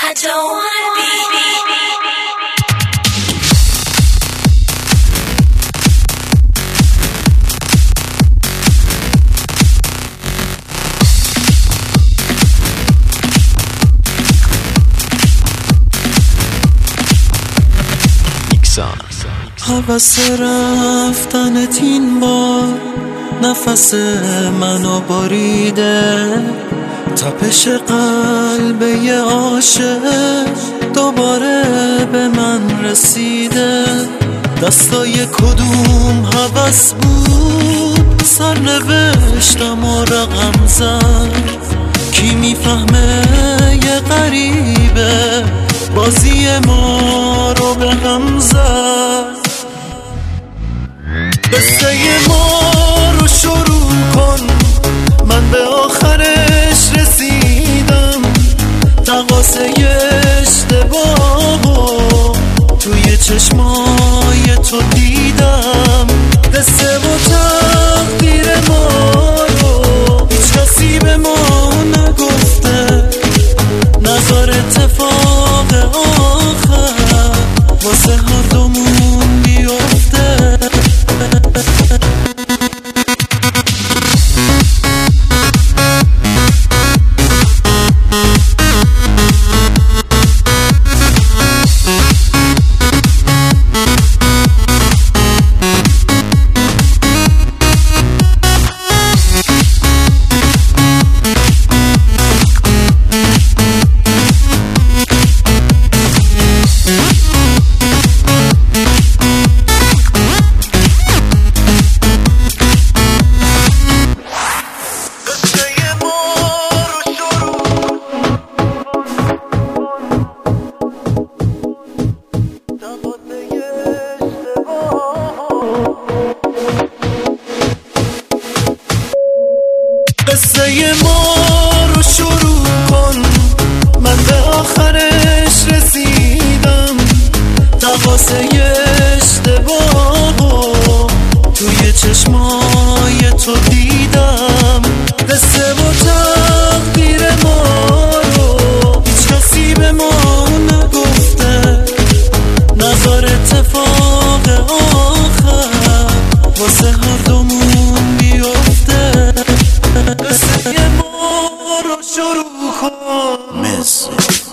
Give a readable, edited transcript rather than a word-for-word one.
I don't wanna be. حوث رفتنت این بار نفس منو بریده، تپش قلب یه عاشق دوباره به من رسیده. دستای کدوم حوث بود سرنوشتم و رقم زد، کی میفهمه یه غریبه بازی ما رو به هم زد. قصه ما رو شروع کن، من به آخرش رسیدم. تقاصه اشتباهو توی چشمای تو دیدم. قصه و تقدیر ما رو هیچ کسی به ما نگفته، نظر اتفاق آخر واسه هر دومون بیفته. قصه ما رو شروع کن، من به آخرش رسیدم. تقاصه اشتباهو توی چشمای تو دیدم. قصه و تقدیر ما رو هیچ کسی به ما نگفته، نظر اتفاق آخر واسه هر دومون بیفته. قصه ما رو شروع کن.